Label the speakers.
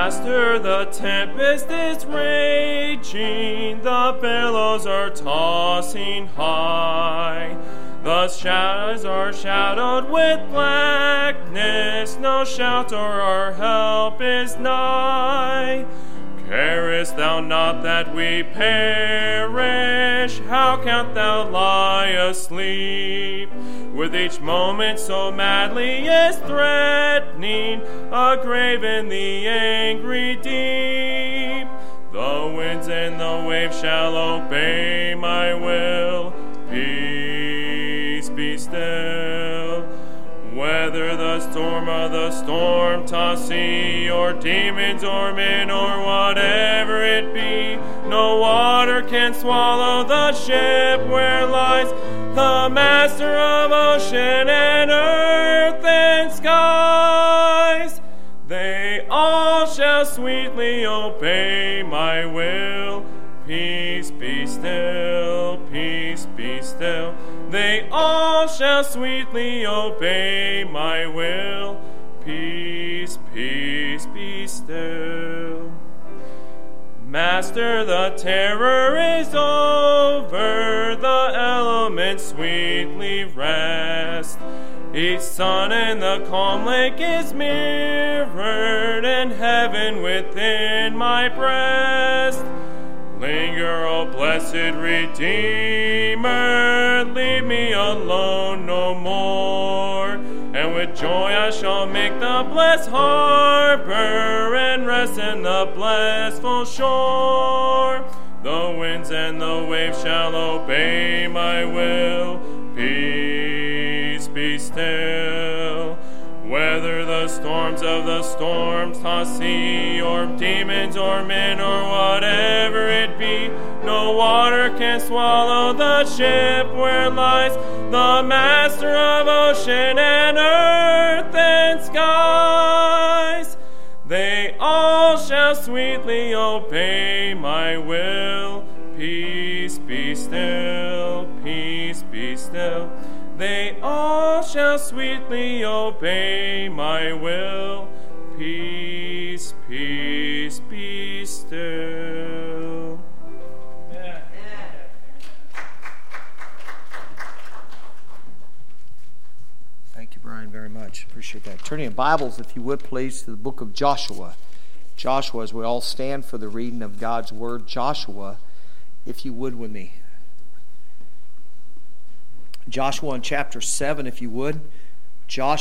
Speaker 1: Master, the tempest is raging, the billows are tossing high. The skies are shadowed with blackness, no shelter or help is nigh. Carest thou not that we perish? How canst thou lie asleep? With each moment so madly is threatening a grave in the angry deep. The winds and the waves shall obey my will. Peace, be still. Whether the storm or the storm-tossed sea, or demons or men, or whatever it be, no water can swallow the ship where lies the Master of ocean and earth and skies. They all shall sweetly obey my will. Peace, be still, peace, be still. They all shall sweetly obey my will. Peace, peace, be still. Master, the terror is over, the elements sweetly rest. Each sun in the calm lake is mirrored, and heaven within my breast. Linger, O blessed Redeemer, leave me alone no more. And with joy I shall make the blessed harbor, and rest in the blissful shore. The winds and the waves shall obey my will. Peace, be still. Whether the storms of the storm-tossed sea, or demons or men, or whatever it be, no water can swallow the ship where lies the Master of ocean and earth and skies. They all shall sweetly obey my will. Peace, be still, peace, be still. They all shall sweetly obey my will. Peace, peace, be still. Amen.
Speaker 2: Thank you, Brian, very much. Appreciate that. Turn your Bibles, if you would, please, to the book of Joshua. Joshua, as we all stand for the reading of God's Word. Joshua, if you would with me. Joshua in chapter 7, if you would. Joshua.